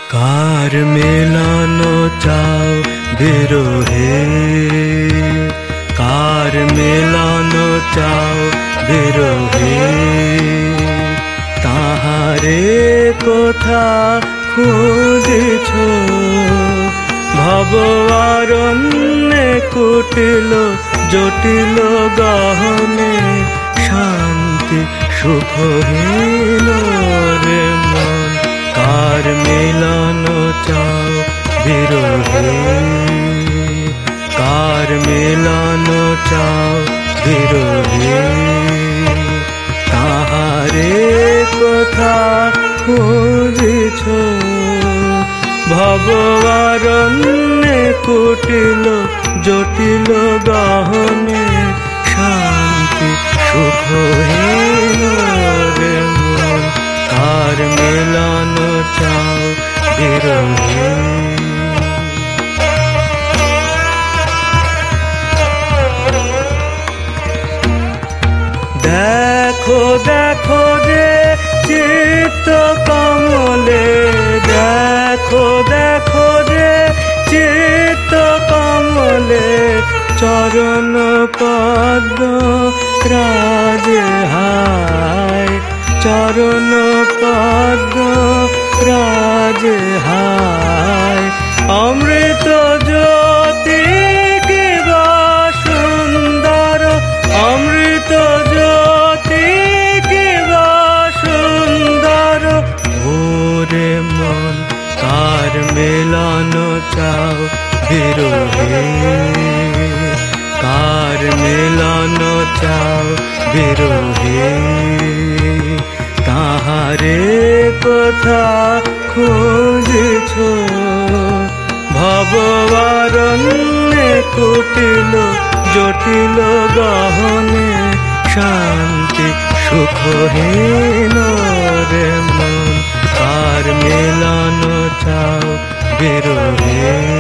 কার মেলানো চাও বিরহে, কার মেলানো চাও বিরহে, তাহারে কোথা খুঁজেছ ভব অরণ্যে কুটিল জটিল গহনে, শান্তি সুখহীন রে মন। কার মিলনো চাও বিরহে, কার মিলনো চাও বিরহে, তাহারে কোথা খুঁজেছ ভব অরণ্যে কুটিল জটিল গহনে, শান্তি সুখহীন রে মন। কার মিলনো চাও বিরহে। দেখো দেখো রে চিত্ত কমলে, দেখো দেখো রে চিত্ত কমলে, চরণ পদ্ম রাজে হায়, চরণ পদ্ম রাজে হায়। অমৃত জ্যোতি কিবা সুন্দর, অমৃত জ্যোতি কিবা সুন্দর, ওরে মন কার মেলানো চাও বিরহে, কার মেলানো চাও বিরহে, তাহারে কোথা খুঁজেছ ভব অরণ্যে কুটিল জটিল গহনে, শান্তি সুখহীন রে মন। কার মেলানো চাও বিরহে।